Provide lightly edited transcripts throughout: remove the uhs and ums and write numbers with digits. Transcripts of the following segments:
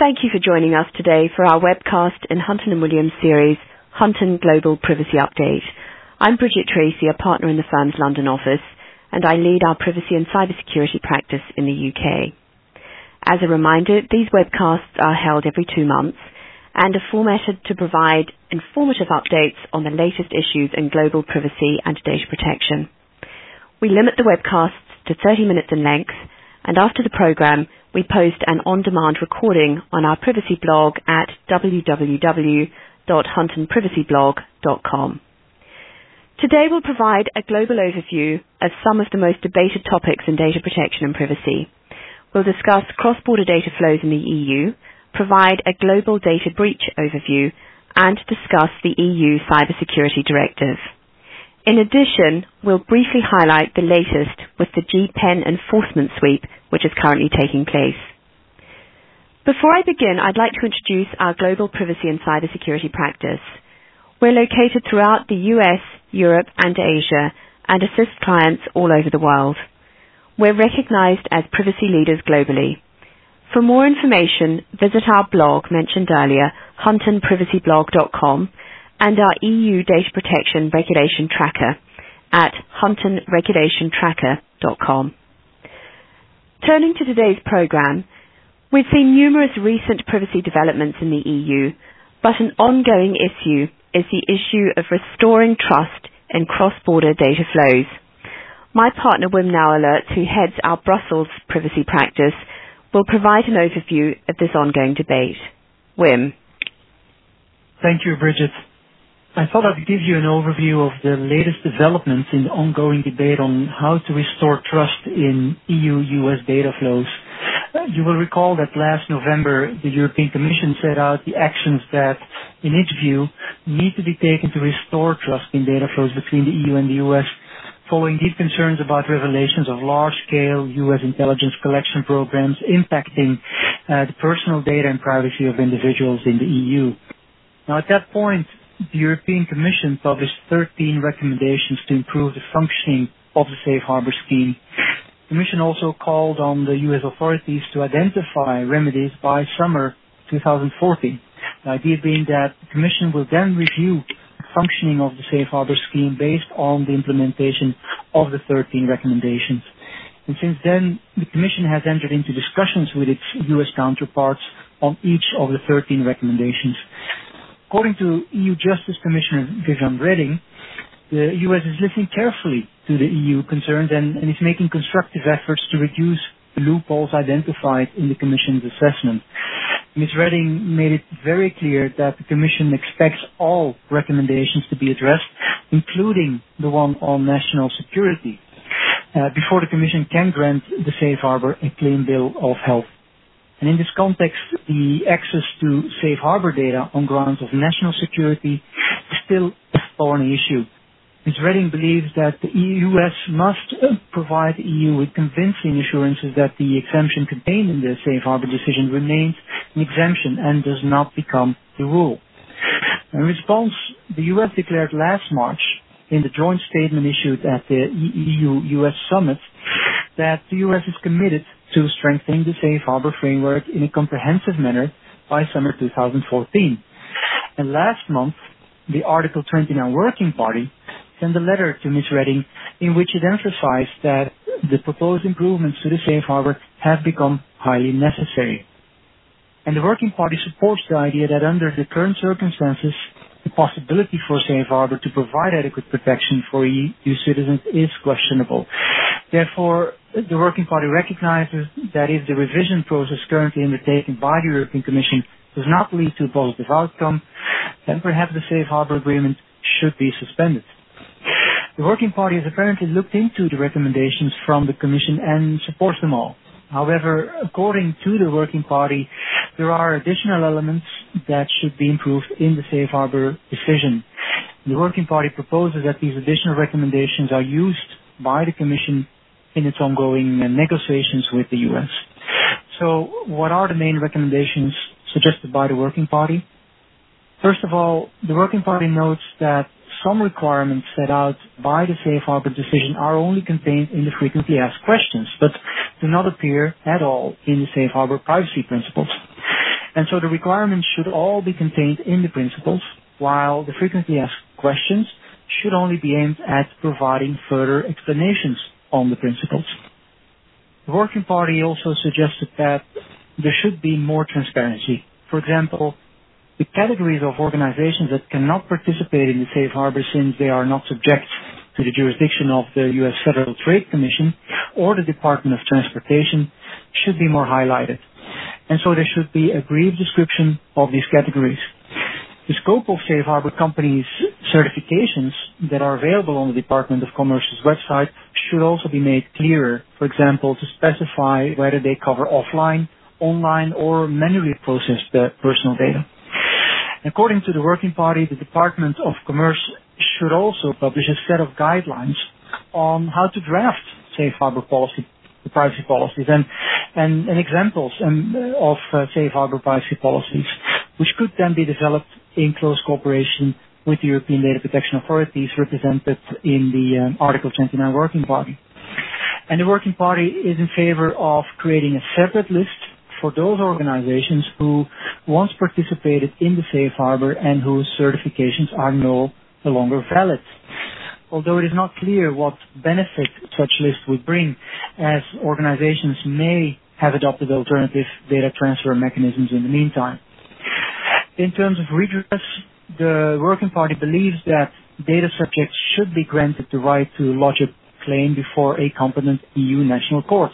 Thank you for joining us today for our webcast in Hunton & Williams series, Hunton Global Privacy Update. I'm Bridget Tracy, a partner in the firm's London office, and I lead our privacy and cybersecurity practice in the UK. As a reminder, these webcasts are held every 2 months and are formatted to provide informative updates on the latest issues in global privacy and data protection. We limit the webcasts to 30 minutes in length, and after the program, we post an on-demand recording on our privacy blog at www.huntonprivacyblog.com. Today we'll provide a global overview of some of the most debated topics in data protection and privacy. We'll discuss cross-border data flows in the EU, provide a global data breach overview, and discuss the EU Cybersecurity Directive. In addition, we'll briefly highlight the latest with the GPEN enforcement sweep, which is currently taking place. Before I begin, I'd like to introduce our global privacy and cybersecurity practice. We're located throughout the US, Europe, and Asia, and assist clients all over the world. We're recognized as privacy leaders globally. For more information, visit our blog mentioned earlier, huntonprivacyblog.com, and our EU Data Protection Regulation Tracker at huntonregulationtracker.com. Turning to today's program, we've seen numerous recent privacy developments in the EU, but an ongoing issue is the issue of restoring trust in cross-border data flows. My partner, Wim Nouwelert, who heads our Brussels privacy practice, will provide an overview of this ongoing debate. Wim. Thank you, Bridget. I thought I'd give you an overview of the latest developments in the ongoing debate on how to restore trust in EU-US data flows. You will recall that last November, the European Commission set out the actions that, in its view, need to be taken to restore trust in data flows between the EU and the US, following deep concerns about revelations of large-scale U.S. intelligence collection programs impacting the personal data and privacy of individuals in the EU. Now, at that point, the European Commission published 13 recommendations to improve the functioning of the Safe Harbor scheme. The Commission also called on the U.S. authorities to identify remedies by summer 2014. The idea being that the Commission will then review the functioning of the Safe Harbor scheme based on the implementation of the 13 recommendations. And since then, the Commission has entered into discussions with its U.S. counterparts on each of the 13 recommendations. According to EU Justice Commissioner Viviane Reding, the US is listening carefully to the EU concerns and is making constructive efforts to reduce the loopholes identified in the Commission's assessment. Ms. Reding made it very clear that the Commission expects all recommendations to be addressed, including the one on national security, before the Commission can grant the Safe Harbor a clean bill of health. And in this context, the access to safe harbor data on grounds of national security is still a thorny issue. Ms. Reding believes that the US must provide the EU with convincing assurances that the exemption contained in the safe harbor decision remains an exemption and does not become the rule. In response, the US declared last March in the joint statement issued at the EU-US summit that the US is committed to strengthening the safe harbor framework in a comprehensive manner by summer 2014. And last month, the Article 29 Working Party sent a letter to Ms. Reding in which it emphasized that the proposed improvements to the safe harbor have become highly necessary. And the Working Party supports the idea that under the current circumstances, the possibility for safe harbor to provide adequate protection for EU citizens is questionable. Therefore, the Working Party recognizes that if the revision process currently undertaken by the European Commission does not lead to a positive outcome, then perhaps the Safe Harbor Agreement should be suspended. The Working Party has apparently looked into the recommendations from the Commission and supports them all. However, according to the Working Party, there are additional elements that should be improved in the Safe Harbor decision. The Working Party proposes that these additional recommendations are used by the Commission in its ongoing negotiations with the US. So what are the main recommendations suggested by the Working Party? First of all, the Working Party notes that some requirements set out by the Safe Harbor decision are only contained in the frequently asked questions, but do not appear at all in the Safe Harbor privacy principles. And so the requirements should all be contained in the principles, while the frequently asked questions should only be aimed at providing further explanations on the principles. The Working Party also suggested that there should be more transparency. For example, the categories of organizations that cannot participate in the safe harbor since they are not subject to the jurisdiction of the U.S. Federal Trade Commission or the Department of Transportation should be more highlighted. And so there should be a brief description of these categories. The scope of safe harbor companies' certifications that are available on the Department of Commerce's website should also be made clearer. For example, to specify whether they cover offline, online, or manually processed personal data. According to the Working Party, the Department of Commerce should also publish a set of guidelines on how to draft safe harbor policy, the privacy policies, and examples of safe harbor privacy policies, which could then be developed in close cooperation with the European Data Protection Authorities represented in the Article 29 Working Party. And the Working Party is in favor of creating a separate list for those organizations who once participated in the safe harbor and whose certifications are no longer valid. Although it is not clear what benefit such list would bring, as organizations may have adopted alternative data transfer mechanisms in the meantime. In terms of redress, the Working Party believes that data subjects should be granted the right to lodge a claim before a competent EU national court,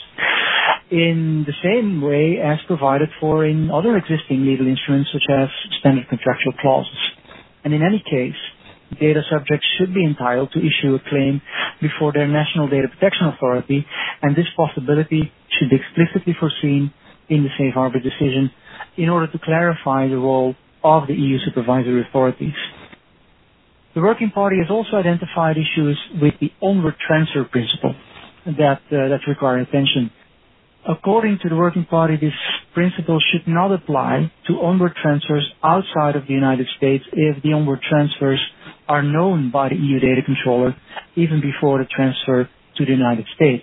in the same way as provided for in other existing legal instruments such as standard contractual clauses. And in any case, data subjects should be entitled to issue a claim before their national data protection authority, and this possibility should be explicitly foreseen in the safe harbor decision in order to clarify the role of the EU supervisory authorities. The Working Party has also identified issues with the onward transfer principle that require attention. According to the Working Party, this principle should not apply to onward transfers outside of the United States if the onward transfers are known by the EU data controller even before the transfer to the United States.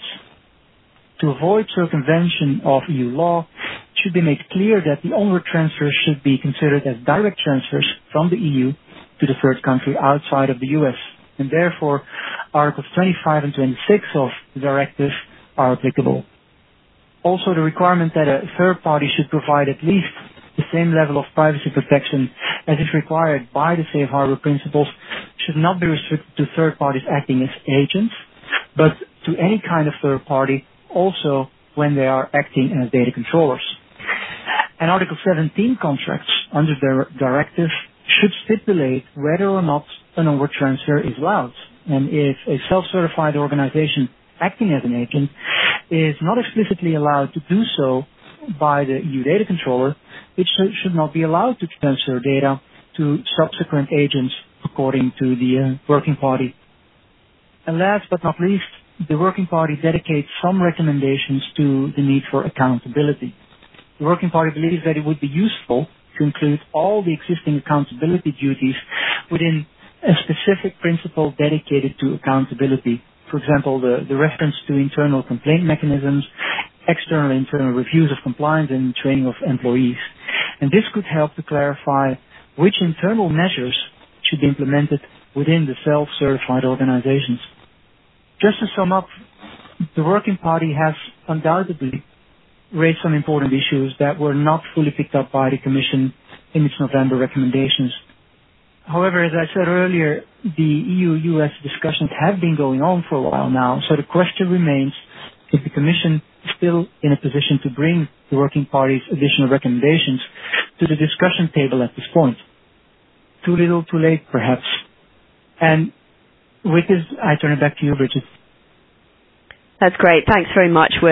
To avoid circumvention of EU law, it should be made clear that the onward transfers should be considered as direct transfers from the EU to the third country outside of the US, and therefore Articles 25 and 26 of the directive are applicable. Also, the requirement that a third party should provide at least the same level of privacy protection as is required by the safe harbor principles should not be restricted to third parties acting as agents, but to any kind of third party, also when they are acting as data controllers. And Article 17 contracts under the directive should stipulate whether or not an onward transfer is allowed. And if a self-certified organization acting as an agent is not explicitly allowed to do so by the EU data controller, it should not be allowed to transfer data to subsequent agents according to the Working Party. And last but not least, the Working Party dedicates some recommendations to the need for accountability. The Working Party believes that it would be useful to include all the existing accountability duties within a specific principle dedicated to accountability. For example, the reference to internal complaint mechanisms, external and internal reviews of compliance, and training of employees. And this could help to clarify which internal measures should be implemented within the self-certified organizations. Just to sum up, the Working Party has undoubtedly raised some important issues that were not fully picked up by the Commission in its November recommendations. However, as I said earlier, the EU-US discussions have been going on for a while now, so the question remains if the Commission is still in a position to bring the Working Party's additional recommendations to the discussion table at this point. Too little, too late, perhaps. And with this, I turn it back to you, Bridget. That's great. Thanks very much, Will.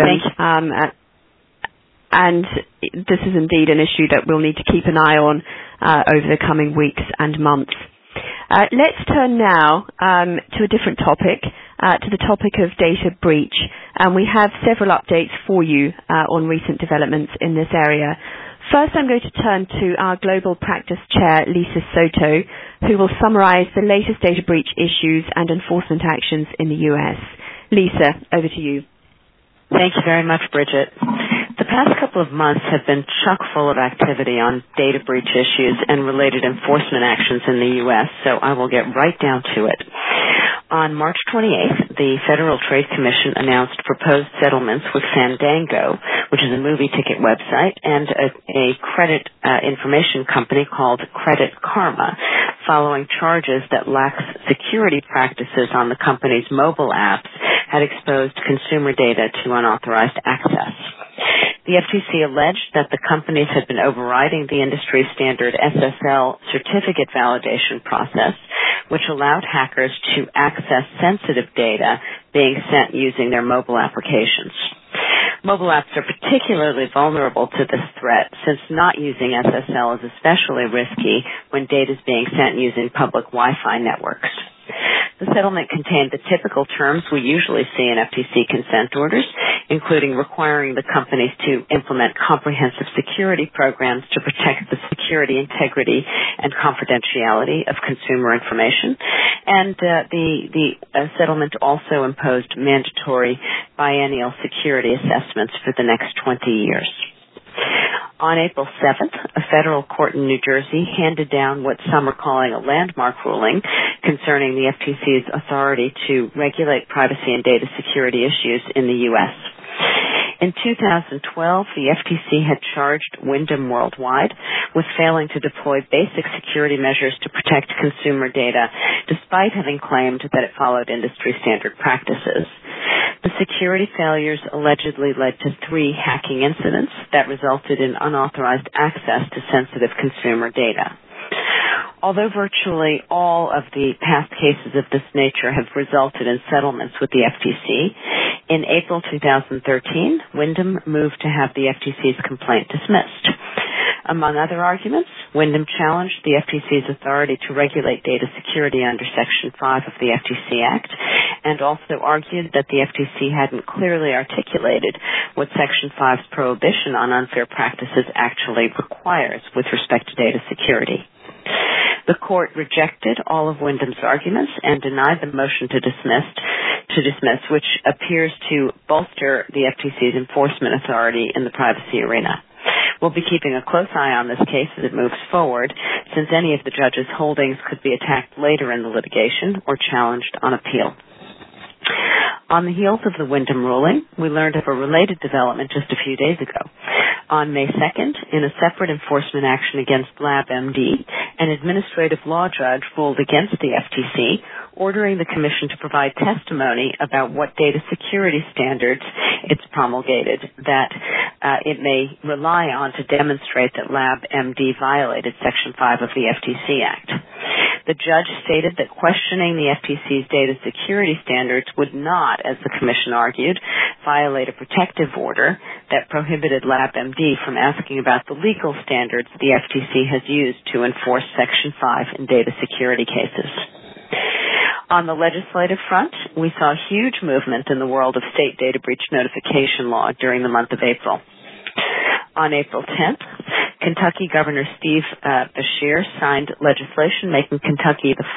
And this is indeed an issue that we'll need to keep an eye on over the coming weeks and months. Let's turn now to a different topic, to the topic of data breach. And we have several updates for you on recent developments in this area. First, I'm going to turn to our Global Practice Chair, Lisa Soto, who will summarize the latest data breach issues and enforcement actions in the US. Lisa, over to you. Thank you very much, Bridget. The past couple of months have been chock full of activity on data breach issues and related enforcement actions in the U.S., so I will get right down to it. On March 28th, the Federal Trade Commission announced proposed settlements with Fandango, which is a movie ticket website, and a credit information company called Credit Karma, following charges that lax security practices on the company's mobile apps had exposed consumer data to unauthorized access. The FTC alleged that the companies had been overriding the industry standard SSL certificate validation process, which allowed hackers to access sensitive data being sent using their mobile applications. Mobile apps are particularly vulnerable to this threat, since not using SSL is especially risky when data is being sent using public Wi-Fi networks. The settlement contained the typical terms we usually see in FTC consent orders, including requiring the companies to implement comprehensive security programs to protect the security, integrity, and confidentiality of consumer information. And the settlement also imposed mandatory biennial security assessments for the next 20 years. On April 7th, a federal court in New Jersey handed down what some are calling a landmark ruling concerning the FTC's authority to regulate privacy and data security issues in the U.S. In 2012, the FTC had charged Wyndham Worldwide with failing to deploy basic security measures to protect consumer data, despite having claimed that it followed industry standard practices. The security failures allegedly led to 3 hacking incidents that resulted in unauthorized access to sensitive consumer data. Although virtually all of the past cases of this nature have resulted in settlements with the FTC, in April 2013, Wyndham moved to have the FTC's complaint dismissed. Among other arguments, Wyndham challenged the FTC's authority to regulate data security under Section 5 of the FTC Act, and also argued that the FTC hadn't clearly articulated what Section 5's prohibition on unfair practices actually requires with respect to data security. The court rejected all of Wyndham's arguments and denied the motion to dismiss, which appears to bolster the FTC's enforcement authority in the privacy arena. We'll be keeping a close eye on this case as it moves forward, since any of the judge's holdings could be attacked later in the litigation or challenged on appeal. On the heels of the Wyndham ruling, we learned of a related development just a few days ago. On May 2nd, in a separate enforcement action against LabMD, an administrative law judge ruled against the FTC, ordering the Commission to provide testimony about what data security standards it's promulgated that it may rely on to demonstrate that LabMD violated Section 5 of the FTC Act. The judge stated that questioning the FTC's data security standards would not, as the Commission argued, violate a protective order that prohibited LabMD from asking about the legal standards the FTC has used to enforce Section 5 in data security cases. On the legislative front, we saw huge movement in the world of state data breach notification law during the month of April. On April 10th, Kentucky Governor Steve Beshear signed legislation making Kentucky the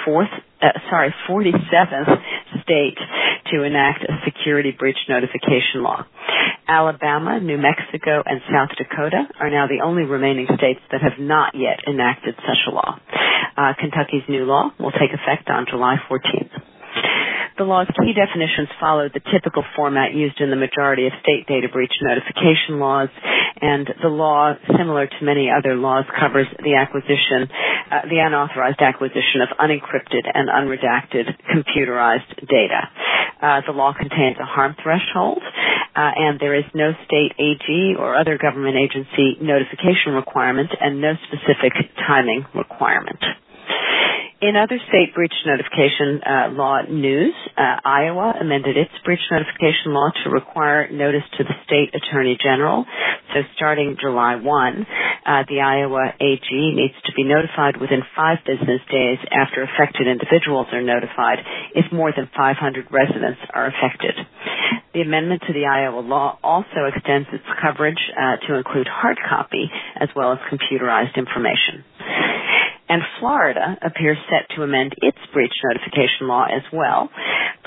47th state to enact a security breach notification law. Alabama, New Mexico, and South Dakota are now the only remaining states that have not yet enacted such a law. Kentucky's new law will take effect on July 14th. The law's key definitions follow the typical format used in the majority of state data breach notification laws, and the law, similar to many other laws, covers the unauthorized acquisition of unencrypted and unredacted computerized data. The law contains a harm threshold, and there is no state AG or other government agency notification requirement and no specific timing requirement. In other state breach notification law news, Iowa amended its breach notification law to require notice to the state attorney general. So starting July 1, the Iowa AG needs to be notified within 5 business days after affected individuals are notified if more than 500 residents are affected. The amendment to the Iowa law also extends its coverage to include hard copy as well as computerized information. And Florida appears set to amend its breach notification law as well,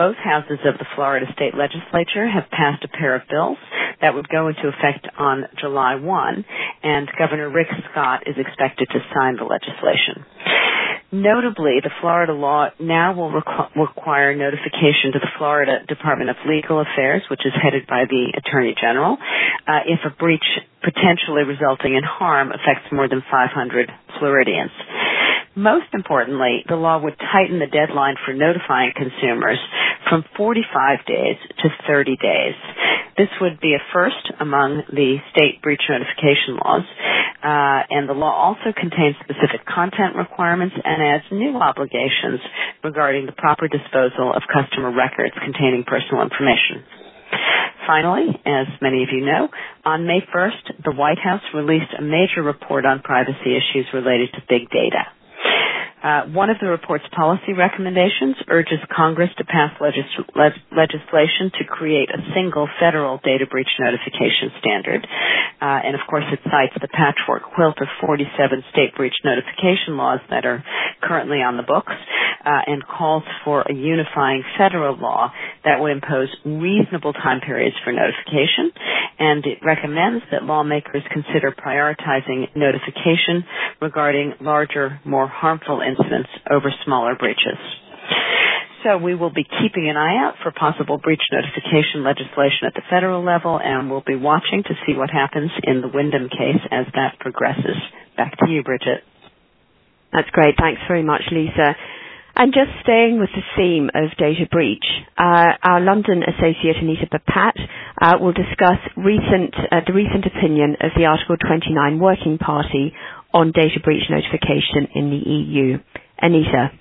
both houses of the Florida State Legislature have passed a pair of bills that would go into effect on July 1, and Governor Rick Scott is expected to sign the legislation. Notably, the Florida law now will require notification to the Florida Department of Legal Affairs, which is headed by the Attorney General, if a breach potentially resulting in harm affects more than 500 Floridians. Most importantly, the law would tighten the deadline for notifying consumers from 45 days to 30 days. This would be a first among the state breach notification laws, and the law also contains specific content requirements and adds new obligations regarding the proper disposal of customer records containing personal information. Finally, as many of you know, on May 1st, the White House released a major report on privacy issues related to big data. One of the report's policy recommendations urges Congress to pass legislation to create a single federal data breach notification standard. And of course, it cites the patchwork quilt of 47 state breach notification laws that are currently on the books, and calls for a unifying federal law that would impose reasonable time periods for notification. And it recommends that lawmakers consider prioritizing notification regarding larger, more harmful incidents over smaller breaches. So we will be keeping an eye out for possible breach notification legislation at the federal level, and we'll be watching to see what happens in the Wyndham case as that progresses. Back to you, Bridget. That's great. Thanks very much, Lisa. And just staying with the theme of data breach, our London associate Anita Papat will discuss the recent opinion of the Article 29 Working Party on data breach notification in the EU. Anita.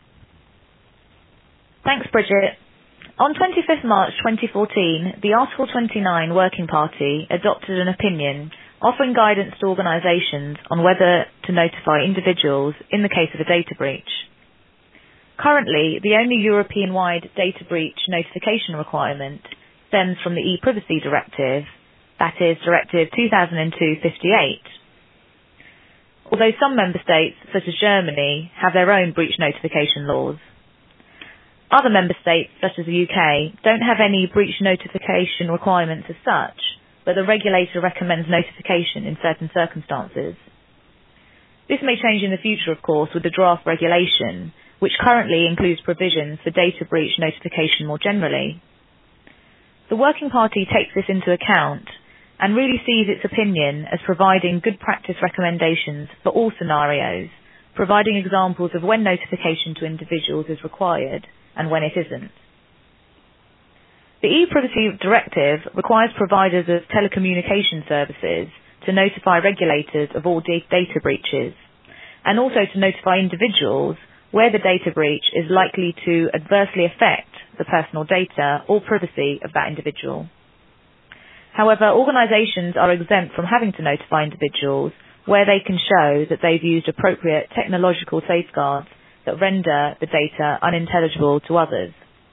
Thanks, Bridget. On 25th March 2014, the Article 29 Working Party adopted an opinion offering guidance to organisations on whether to notify individuals in the case of a data breach. Currently, the only European-wide data breach notification requirement stems from the e-Privacy Directive, that is, Directive 2002/58. Although some member states, such as Germany, have their own breach notification laws. Other member states, such as the UK, don't have any breach notification requirements as such, but the regulator recommends notification in certain circumstances. This may change in the future, of course, with the draft regulation, which currently includes provisions for data breach notification more generally. The Working Party takes this into account and really sees its opinion as providing good practice recommendations for all scenarios, providing examples of when notification to individuals is required and when it isn't. The e-Privacy Directive requires providers of telecommunication services to notify regulators of all data breaches, and also to notify individuals where the data breach is likely to adversely affect the personal data or privacy of that individual. However, organisations are exempt from having to notify individuals where they can show that they've used appropriate technological safeguards that render the data unintelligible to others.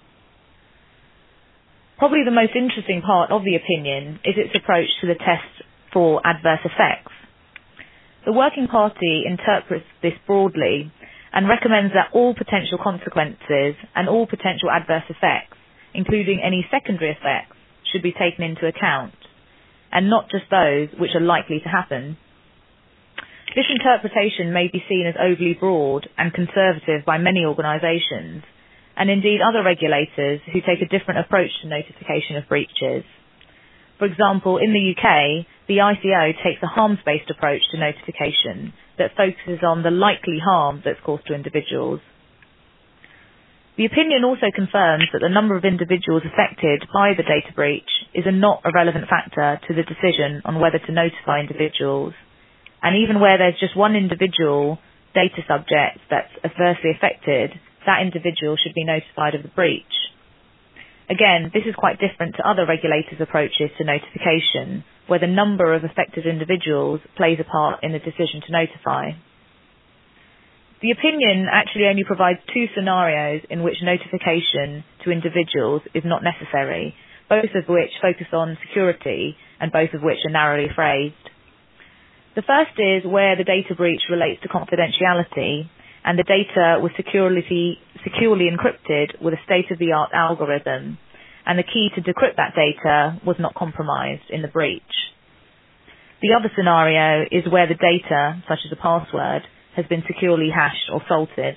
Probably the most interesting part of the opinion is its approach to the test for adverse effects. The Working Party interprets this broadly and recommends that all potential consequences and all potential adverse effects, including any secondary effects, should be taken into account, and not just those which are likely to happen. This interpretation may be seen as overly broad and conservative by many organisations, and indeed other regulators who take a different approach to notification of breaches. For example, in the UK, the ICO takes a harms-based approach to notification that focuses on the likely harm that's caused to individuals. The opinion also confirms that the number of individuals affected by the data breach is not a relevant factor to the decision on whether to notify individuals, and even where there's just one individual data subject that's adversely affected, that individual should be notified of the breach. Again, this is quite different to other regulators' approaches to notification, where the number of affected individuals plays a part in the decision to notify. The opinion actually only provides two scenarios in which notification to individuals is not necessary, both of which focus on security and both of which are narrowly phrased. The first is where the data breach relates to confidentiality and the data was securely securely encrypted with a state-of-the-art algorithm, and the key to decrypt that data was not compromised in the breach. The other scenario is where the data, such as a password, has been securely hashed or salted.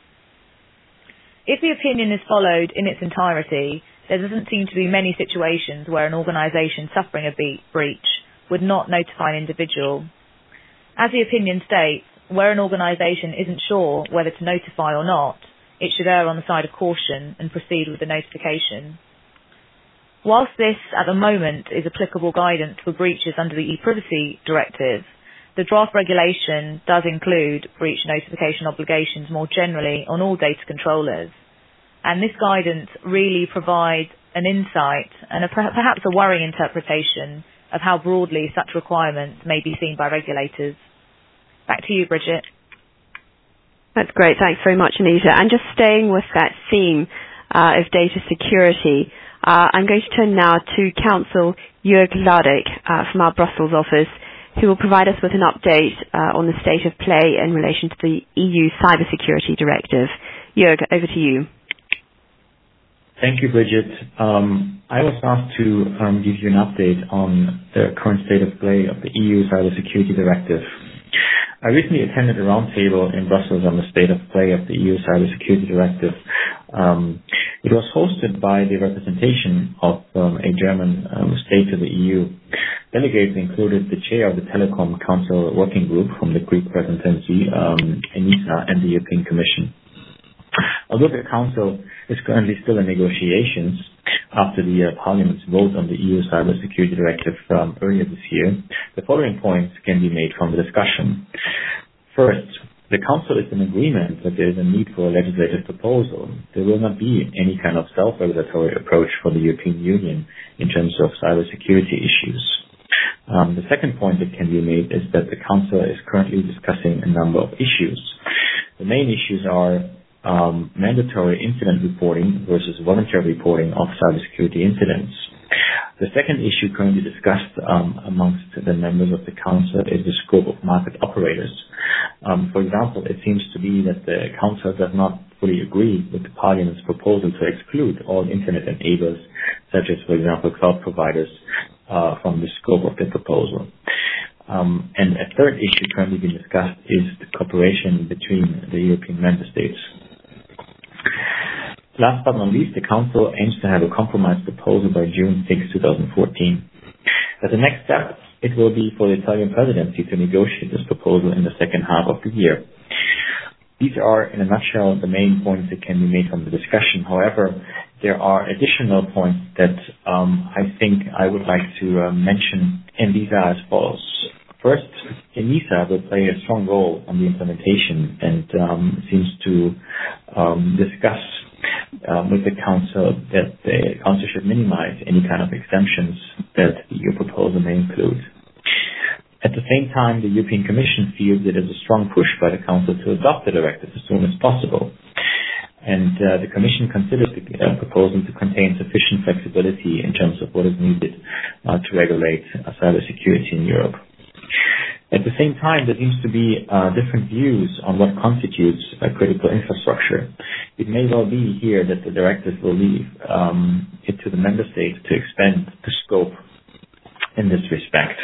If the opinion is followed in its entirety, there doesn't seem to be many situations where an organisation suffering a breach would not notify an individual. As the opinion states, where an organisation isn't sure whether to notify or not, it should err on the side of caution and proceed with the notification. Whilst this, at the moment, is applicable guidance for breaches under the ePrivacy Directive, the draft regulation does include breach notification obligations more generally on all data controllers. And this guidance really provides an insight and perhaps a worrying interpretation of how broadly such requirements may be seen by regulators. Back to you, Bridget. That's great. Thanks very much, Anita. And just staying with that theme of data security, I'm going to turn now to Counsel Jörg Ladek from our Brussels office, who will provide us with an update on the state of play in relation to the EU Cybersecurity Directive. Jörg, over to you. Thank you, Bridget. I was asked to give you an update on the current state of play of the EU Cybersecurity Directive. I recently attended a roundtable in Brussels on the state of play of the EU Cybersecurity Directive. It was hosted by the representation of a German state to the EU. Delegates included the chair of the Telecom Council Working Group from the Greek presidency, ENISA, and the European Commission. Although the Council is currently still in negotiations after the Parliament's vote on the EU Cybersecurity Directive earlier this year, the following points can be made from the discussion. First, the Council is in agreement that there is a need for a legislative proposal. There will not be any kind of self-regulatory approach for the European Union in terms of cybersecurity issues. The second point that can be made is that the Council is currently discussing a number of issues. The main issues are mandatory incident reporting versus voluntary reporting of cybersecurity incidents. The second issue currently discussed amongst the members of the Council is the scope of market operators. For example, it seems to be that the Council does not fully agree with the Parliament's proposal to exclude all Internet enablers, such as, for example, cloud providers, from the scope of the proposal. And a third issue currently being discussed is the cooperation between the European member states. Last but not least, the Council aims to have a compromise proposal by June 6, 2014. As a next step, it will be for the Italian presidency to negotiate this proposal in the second half of the year. These are, in a nutshell, the main points that can be made from the discussion. However, there are additional points that I think I would like to mention, and these are as follows. First, ENISA will play a strong role on the implementation and seems to discuss with the Council that the Council should minimize any kind of exemptions that the EU proposal may include. At the same time, the European Commission feels it is a strong push by the Council to adopt the directive as soon as possible. And the Commission considers the proposal to contain sufficient flexibility in terms of what is needed to regulate cybersecurity in Europe. At the same time, there seems to be different views on what constitutes a critical infrastructure. It may well be here that the directive will leave it to the member states to expand the scope in this respect.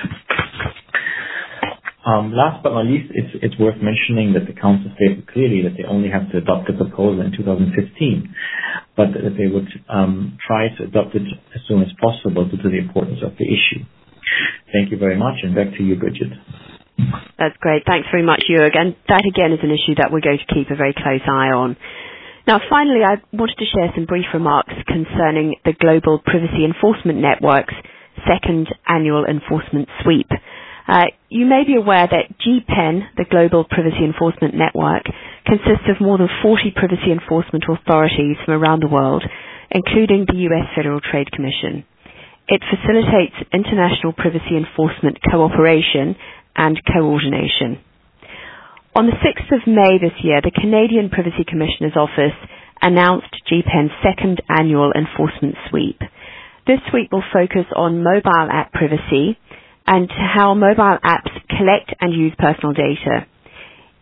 Last but not least, it's worth mentioning that the Council stated clearly that they only have to adopt the proposal in 2015, but that they would try to adopt it as soon as possible due to the importance of the issue. Thank you very much, and back to you, Bridget. That's great. Thanks very much, Jörg. And that, again, is an issue that we're going to keep a very close eye on. Now, finally, I wanted to share some brief remarks concerning the Global Privacy Enforcement Network's second annual enforcement sweep. You may be aware that GPEN, the Global Privacy Enforcement Network, consists of more than 40 privacy enforcement authorities from around the world, including the US Federal Trade Commission. It facilitates international privacy enforcement cooperation and coordination. On the 6th of May this year, the Canadian Privacy Commissioner's Office announced GPEN's second annual enforcement sweep. This sweep will focus on mobile app privacy and how mobile apps collect and use personal data.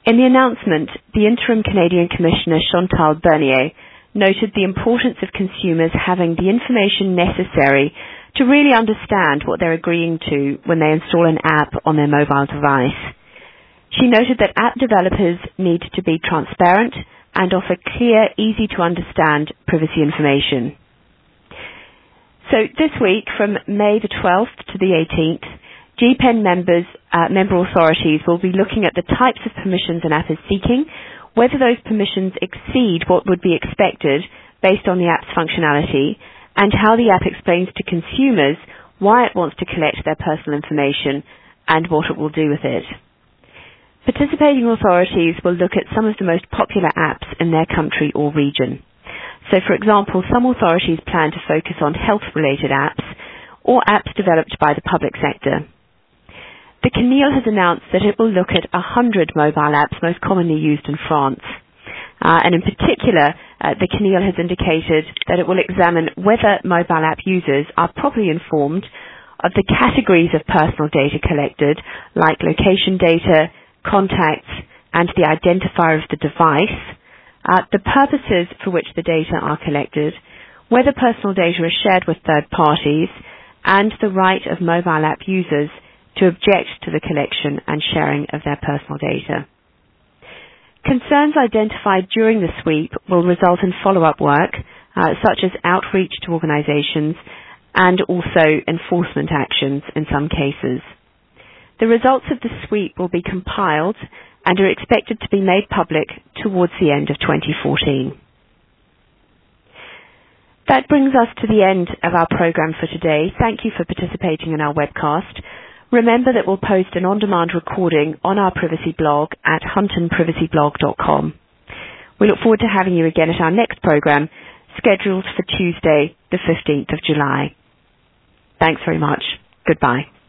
In the announcement, the interim Canadian Commissioner Chantal Bernier noted the importance of consumers having the information necessary to really understand what they're agreeing to when they install an app on their mobile device. She noted that app developers need to be transparent and offer clear, easy-to-understand privacy information. So this week, from May the 12th to the 18th, GPEN member authorities will be looking at the types of permissions an app is seeking, whether those permissions exceed what would be expected based on the app's functionality, and how the app explains to consumers why it wants to collect their personal information and what it will do with it. Participating authorities will look at some of the most popular apps in their country or region. So, for example, some authorities plan to focus on health-related apps or apps developed by the public sector. The CNIL has announced that it will look at 100 mobile apps most commonly used in France. And in particular, the CNIL has indicated that it will examine whether mobile app users are properly informed of the categories of personal data collected, like location data, contacts, and the identifier of the device, the purposes for which the data are collected, whether personal data is shared with third parties, and the right of mobile app users to object to the collection and sharing of their personal data. Concerns identified during the sweep will result in follow-up work, such as outreach to organizations and also enforcement actions in some cases. The results of the sweep will be compiled and are expected to be made public towards the end of 2014. That brings us to the end of our program for today. Thank you for participating in our webcast. Remember that we'll post an on-demand recording on our privacy blog at huntonprivacyblog.com. We look forward to having you again at our next program, scheduled for Tuesday, the 15th of July. Thanks very much. Goodbye.